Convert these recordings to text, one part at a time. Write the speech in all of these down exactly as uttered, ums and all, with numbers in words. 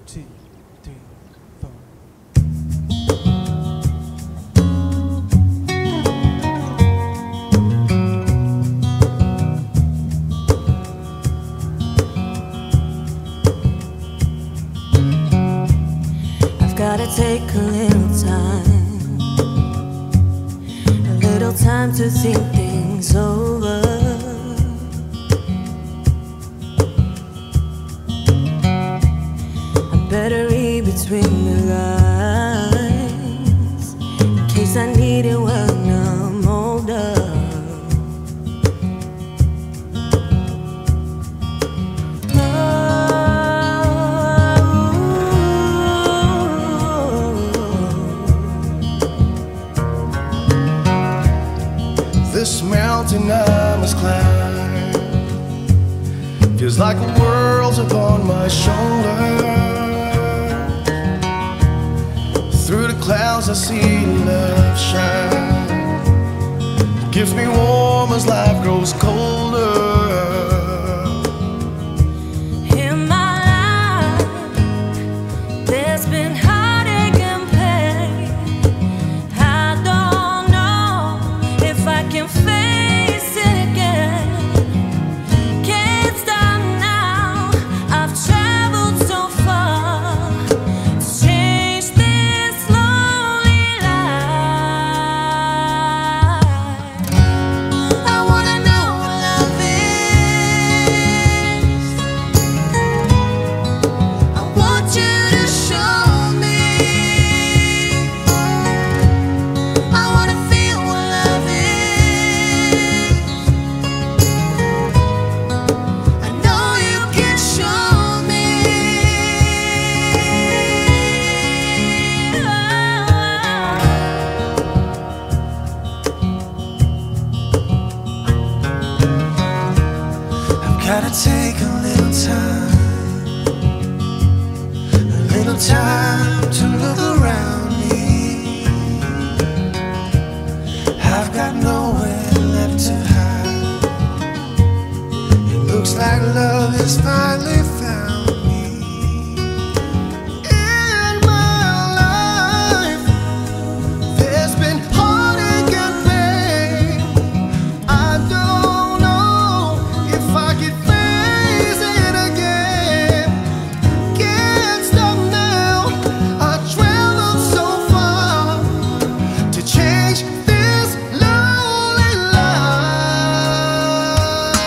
two, three, four. I've gotta take a little time, a little time to think things over. Better read between the lines in case I need it when I'm older. Oh. This mountain I must climb feels like the world's upon my shoulder. Through the clouds I see love shine. It gives me warm as life grows colder. In my life there's been heartache and pain. I don't know if I can face it again. Can't stop now, I've traveled so far to change this lonely life. I wanna know what love is. I want you to show me. I wanna feel what love is. I know you can show me. I've gotta take a little time, a little time to look around me. I've got nowhere left to hide. It looks like love has finally found me. In my life, there's been heartache and pain. I don't know if I could face it again. Can't stop now, I traveled so far to change this lonely life.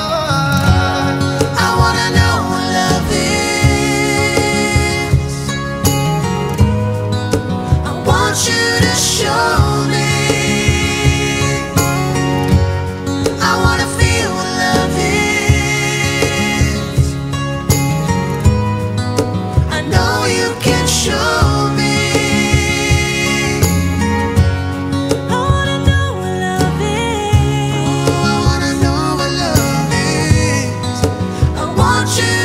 I wanna know what love is. I want you to show me. I wanna feel what love is. I know you can show me. I wanna know what love is. I wanna know what love is. I want you